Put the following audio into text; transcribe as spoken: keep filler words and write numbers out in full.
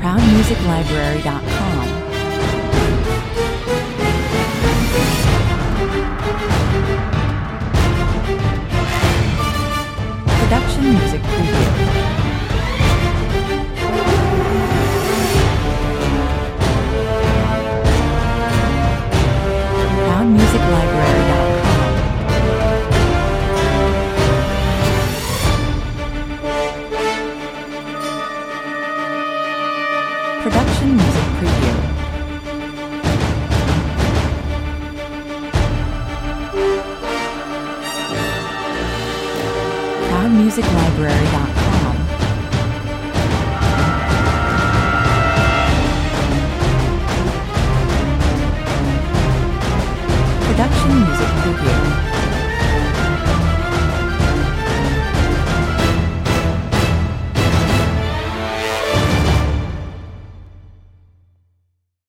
proud music library dot com. Production Music Preview. proud music library dot com. Production Music Preview. proud music library dot com. Production Music Preview.